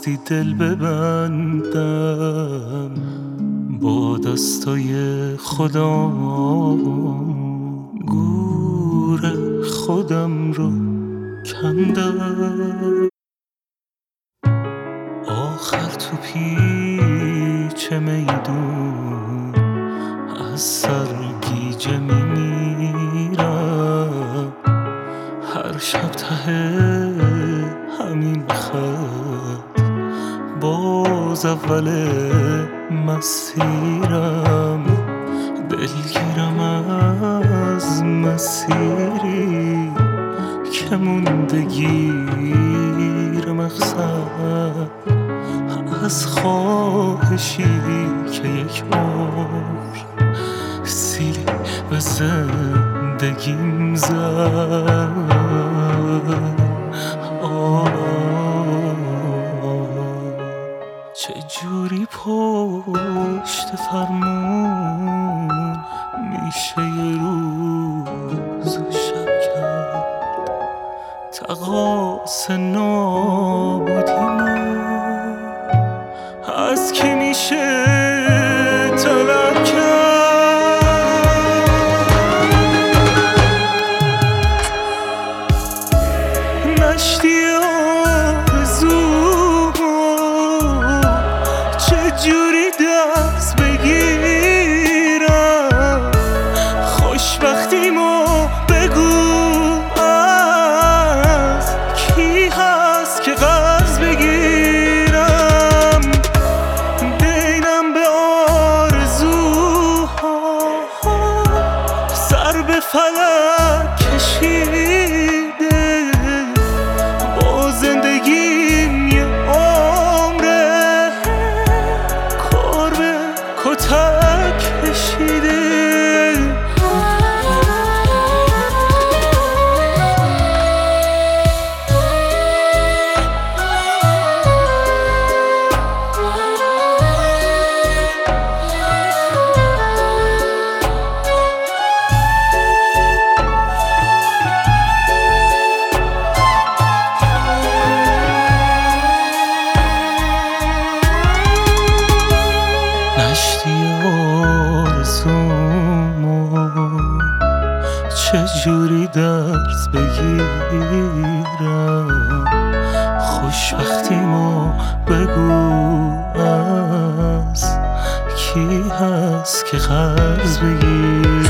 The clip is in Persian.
خواستی دل ببندم با دستای خودم، گور خودم رو کندم. آخر تو پیچ میدون از سرگیجه میمیرم، هر شب ته همین خط باز اول مسیرم، دلگیرم از مسیری که موندگیر مقصد، از خواهشی که یک بار سیلی به زندگیم زد. چجوری پشت فرمون میشه یه روز و شب کرد، تقاص نابودیمو از کی میشه طلب کرد؟ نشتی چجوری دست بگیرم، خوشبختیمو بگو از کی هست که قرض بگیرم، دینم به آرزوها سر به فلک کشیده، با زندگیم یه عمره کار به کتک کشیده. نشتی آرزومو چجوری درس بگیرم، خوشبختیمو بگو از کی هست که قرض بگیرم.